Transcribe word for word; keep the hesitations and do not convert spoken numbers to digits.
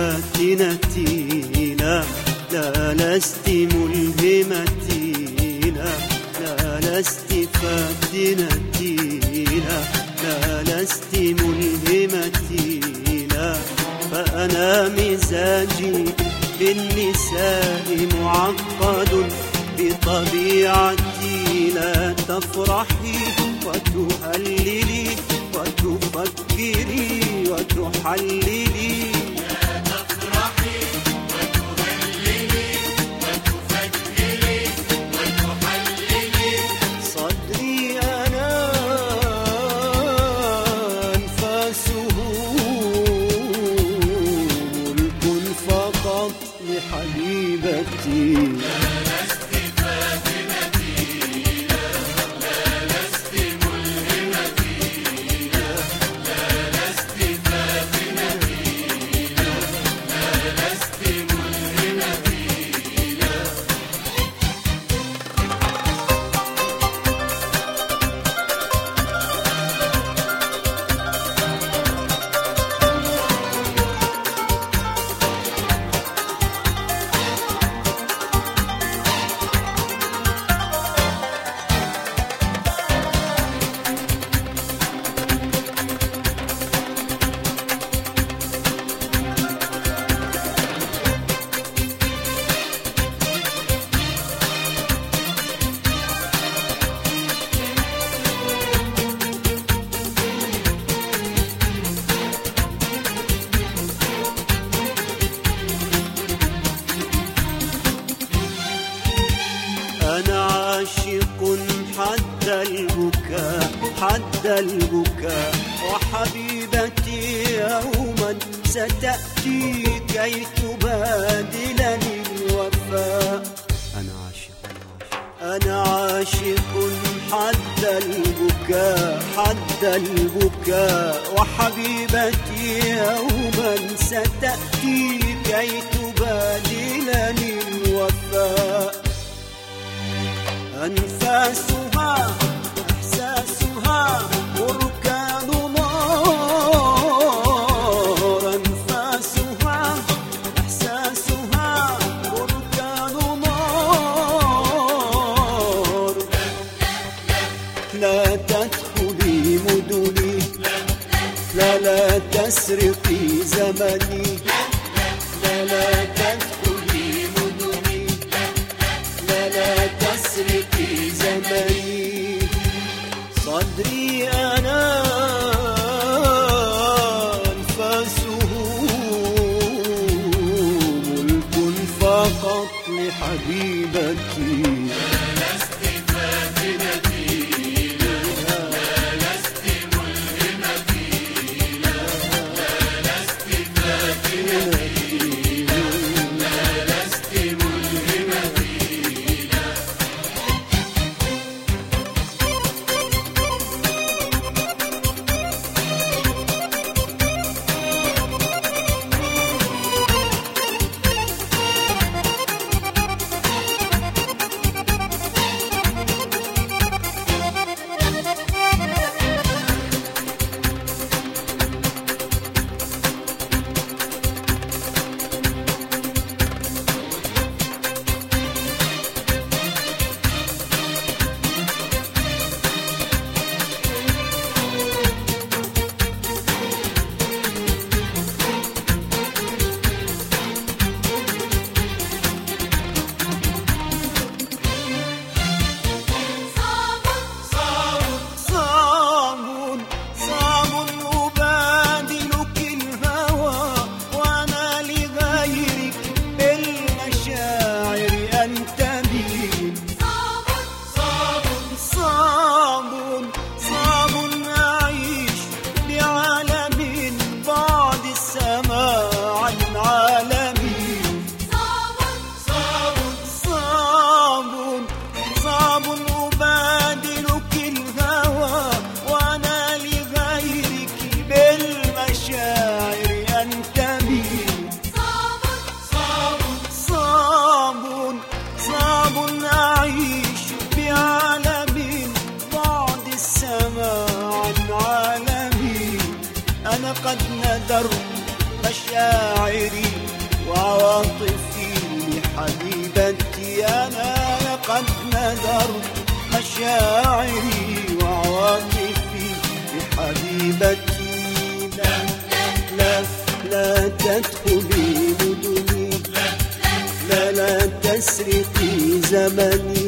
فاتنتي، لا لا لست ملهمتي، لا لا لست فاتنتي، لا لا لست ملهمتي، لا فأنا مزاجي بالنساء معقد بطبيعتي. لا تفرحي وتهللي وتفكري وتحللي، لا تفرحي وتهللي وتفكري وتحللي. صدري أنا أنفاسه ملك فقط لحبيبتي. أنا عاشق حد البكاء حد البكاء، وحبيبتي يوما ستأتي كي تبادلني الوفاء. أنا عاشق أنا عاشق حد البكاء حد البكاء، وحبيبتي يوما ستأتي كي تبادلني الوفاء. أنفاسها إحساسها بركان نار، أنفاسها إحساسها بركان نار. لا تدخلي مدني، لا لا تسرقي زمني، لا لا تدخلي مدني، لا لا تسرقي زمني. صدري أنا أنفاسه ملك فقط لحبيبتي. قد ندر مشاعري وعواطفي لحبيبتي أنا قد نذرت مشاعري وعواطفي لحبيبتي. لا لا لا تدخلي مدني، لا لا تسرقي زمني،